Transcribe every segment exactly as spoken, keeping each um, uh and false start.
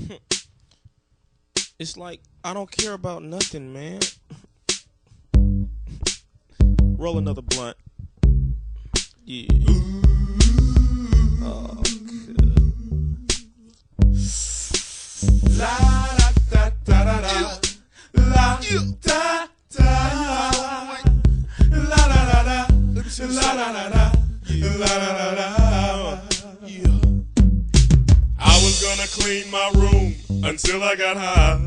It's like I don't care about nothing, man. Roll another blunt. Yeah. Oh, good. La da da da da da. La da da. La da da da. La da da da. La da da da. Yeah. I was gonna clean my room until I got high.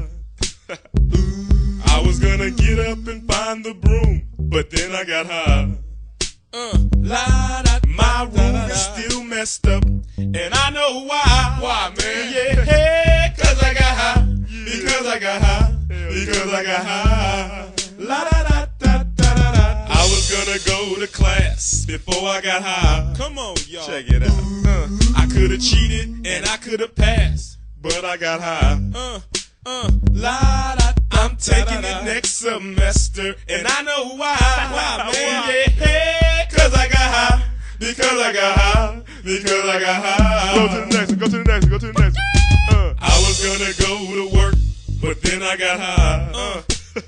I was gonna get up and find the broom, but then I got high. Uh, La, da, my room is still messed up, and I know why. Why, man? Yeah, cause I got high. Because I got high. Because I got high. La da da da da da da. I was gonna go to class before I got high. come on, y'all. Check it out. Uh, I could have cheated and I could have passed, but I got high. Uh, uh. La da. I'm taking it next semester, and I know why. Why, man? Yeah, cause I got high. Because I got high. Because I got high. Go to the next one, go to the next one, go to the next one. Uh. I was gonna go to work, but then I got high. Uh.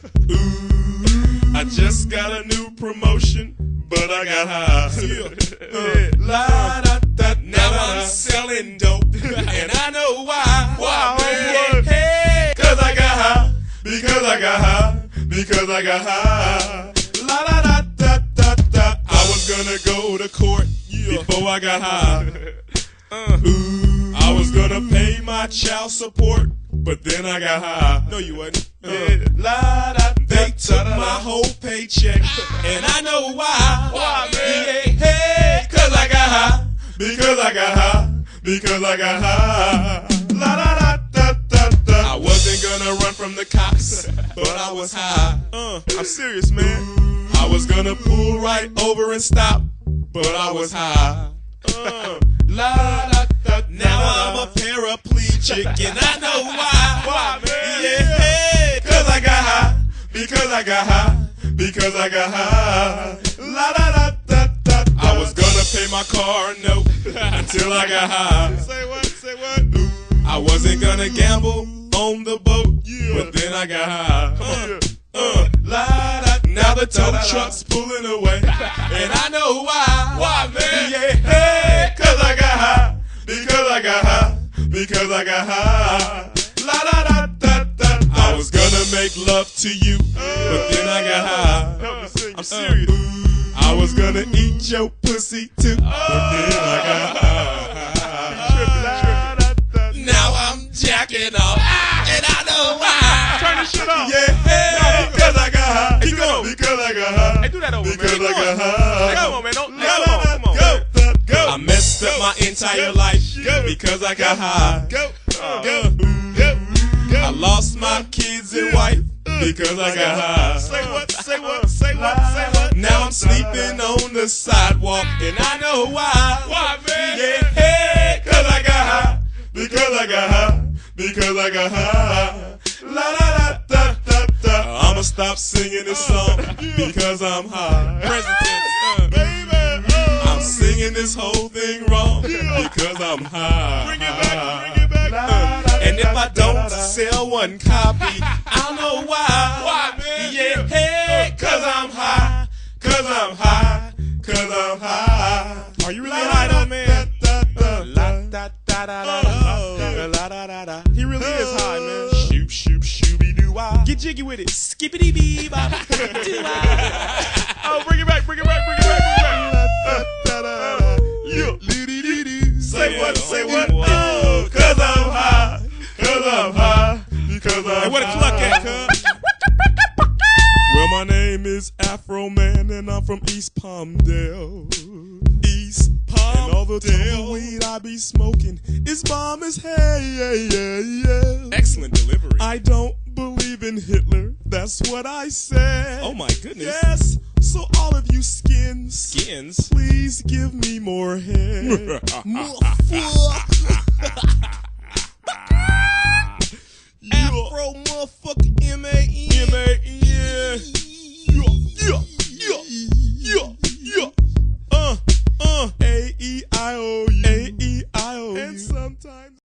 Ooh, I just got a new promotion, but I got high. Uh, la, da, da, now I'm selling dope, and I know why. Why, man? Hey, cause I got high. Because I got high. Because I got high. La da da da da da. I was gonna go to court before I got high. Uh. Ooh, I was gonna pay my child support, but then I got high. No, you wasn't. Uh. Yeah. La, da, they took my whole paycheck, and I know why. Why, man? Yeah, hey, cause I got high. Because I got high. Because I got high. La da da da da da. I wasn't gonna run from the cops, but I was high. Uh, I'm serious, man. I was gonna pull right over and stop, but I was high. Uh, La da da. Now I'm a paraplegic, and I know why. Why, man? Yeah, cause I got high. Because I got high. Because I got high. La da da da da. I was gonna pay my car note until I got high. say what? Say what? I wasn't gonna gamble on the boat, Yeah. but then I got high. Uh, Uh, la, da, now the tow truck's pulling away, and I know why. Why, man? Yeah, hey, cause I got high. Because I got high. Because I got high. La da da da da. I was gonna make love to you, but then I got high. Help me sing. I'm serious. I was gonna eat your pussy too, but then I got high. Now I'm jacking off, and I know why. Turn this shit off. Yeah, hey, because I got high. Keep going. Because I got high. Hey, do that over, Because man. I got Hey, high. come on, man. Don't, hey, Go, come on, come on. go, go. I messed up Go. my entire life Go. because I got high. Go. Uh, Go. Go. Go. I lost my kids and wife because I got high. Say what? Say what? Say what? Say what? Now I'm sleeping on the sidewalk, and I know why. Why, man? Yeah, hey, cause I got high. Because I got high. Because I got high. La da da da da da. I'ma stop singing this song because I'm high. Present tense. Uh, Baby, I'm singing this whole thing wrong because I'm high. Bring it back. Bring it back. Uh, and if I don't sell one copy, I'll know why. Why, man? Yeah, hey, cause I'm high. Cause I'm high. Cause I'm high. Are you really high, though, man? Da, da, La da, da da da da Oh. da. La da da da. He really is high, man. Shoop, shoop, shooby doo wah. Get jiggy with it. Skippity bee bop. Oh, bring it back. Bring it back. Bring it back. Bring it back. Yeah. Say what? Say what? Wow. Oh, cause I'm high. Cause I'm high. Because I'm Hey, where the cluck at, cuz? Well, my name is Afro Man, and I'm from East Palmdale. East Palmdale. And all the tumbleweed I be smoking is bomb as hell. Yeah, yeah, yeah. Excellent delivery. I don't believe in Hitler. That's what I said. Oh, my goodness. Yes. So all of you skins, Skins. please give me more head. Motherfucker. Afro motherfucker M A N. M A N. Yeah, yeah, yeah, yeah, yeah. Uh, uh. A E I O U. A E I O U. And sometimes.